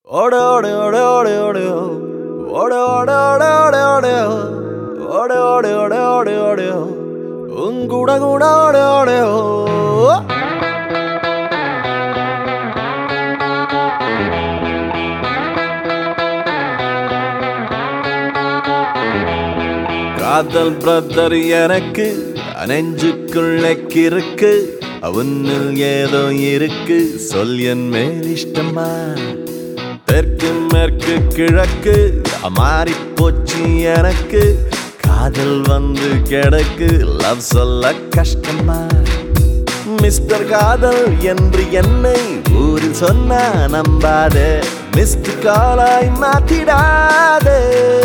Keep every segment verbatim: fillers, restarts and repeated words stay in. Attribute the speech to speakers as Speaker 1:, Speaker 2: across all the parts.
Speaker 1: Ode ode ode ode ode ode ode ode ode ode ode ode ode ode ode unguda guda ode ode காதல் brother எனக்கு நெஞ்சுக்குள்ளே கிறுக்கு அவனில் ஏதோ இருக்கு சொல் என் மேல் இஷ்டமா தெற்கு மேற்கு கிழக்கு மாறி போச்சு எனக்கு காதல் வந்து கிடக்கு லவ் சொல்ல கஷ்டமா மிஸ்டர் காதல் என்று என்னை ஊரில் சொன்னா நம்பாதே மிஸ்ட் காலாய் மாத்திடாதே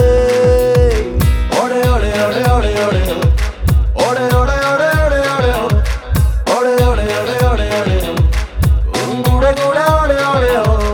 Speaker 1: ஓடே ஓடே ஓடே ஓடே ஓடே ஓடே ஓடே ஓடே ஓடே ஓடே ஓடே ஓடே ஓடே ஓடே ஓடே உங்குட கூட ஓடே ஓடே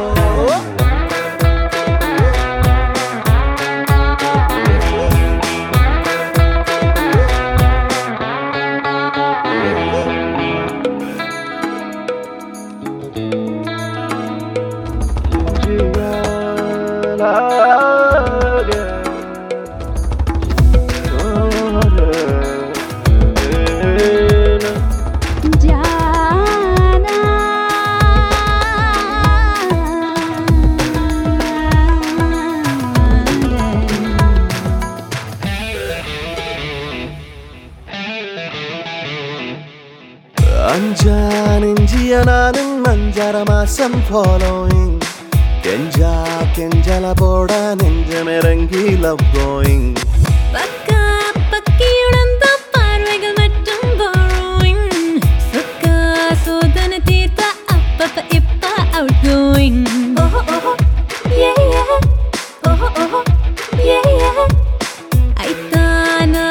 Speaker 1: அஞ்சானெஞ்சிய நானும் அஞ்சர மாசம் following கெஞ்சா கெஞ்சல போட நெஞ்சமிறங்கி love going
Speaker 2: பக்கா பக்கியுடன் தான் பார்வைகள் மட்டும் borrowing சொக்கா சோதனை தீர்த்த அப்பப்ப இப்ப outgoing ஓஹோ ஓஹோ yeah yeah ஓஹோ ஓஹோ yeah yeah ஐத்தானா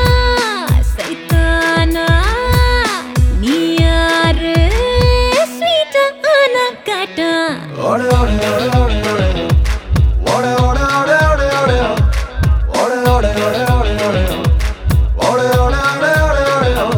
Speaker 2: சைத்தானா நீ யாரு ஸ்வீட்டா ஆனா காட்டா
Speaker 1: ஓடே ஓடே ஓடே ஓடே ஓடே ஓடே ஓடே ஓடே ஓடே ஓடே ஓடே ஓடே ஓடே ஓடே ஓடே ஓடே ஓடே ஓடே ஓடே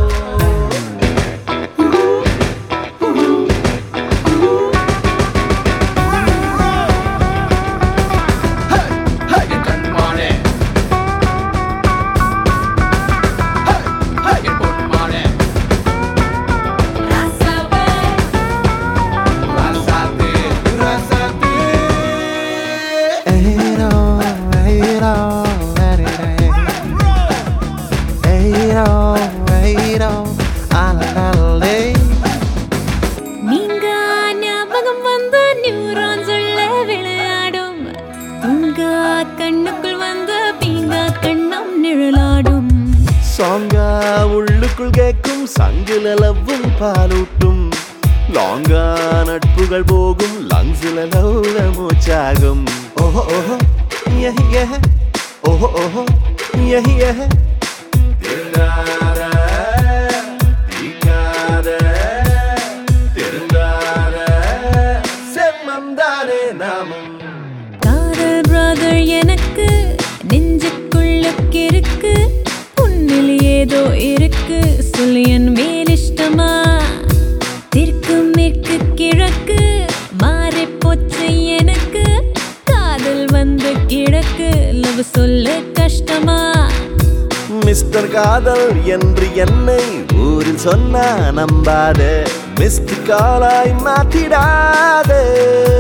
Speaker 2: நீங்க ஞாபகம் வந்த நியூரான்ஸ் உள்ள விளையாடும் உங்க கண்ணுக்குள் வந்த பீங்க கண்ணம் நிழலாடும்
Speaker 1: சாங்கா உள்ளுக்குள் கேட்கும் சங்கில லவ்வும் பாலூட்டும் லாங்கா நட்புகள் போகும் லங்ஸ்ல லவ்ல மூச்சாகும் ஓஹோ ஓஹோ யஹ் யஹ் ஓஹோ ஓஹோ யஹ் யஹ் திருந்தார தீக்காத திருந்தார செம்மந்தாரே நாமம்
Speaker 2: காதல் பிரதர் எனக்கு நெஞ்சுக்குள்ள கிறுக்கு உன்னில் ஏதோ இருக்கு சொல்லு என் மேல் இஷ்டமா தெற்கு மேற்கு கிழக்கு மாறி போச்சு எனக்கு காதல் வந்து கிழக்கு லவ் சொல்ல கஷ்டமா
Speaker 1: மிஸ்டர் காதல் என்று என்னை ஊரில் சொன்னா நம்பாதே மிஸ்ட் காலாய் மாத்திடாதே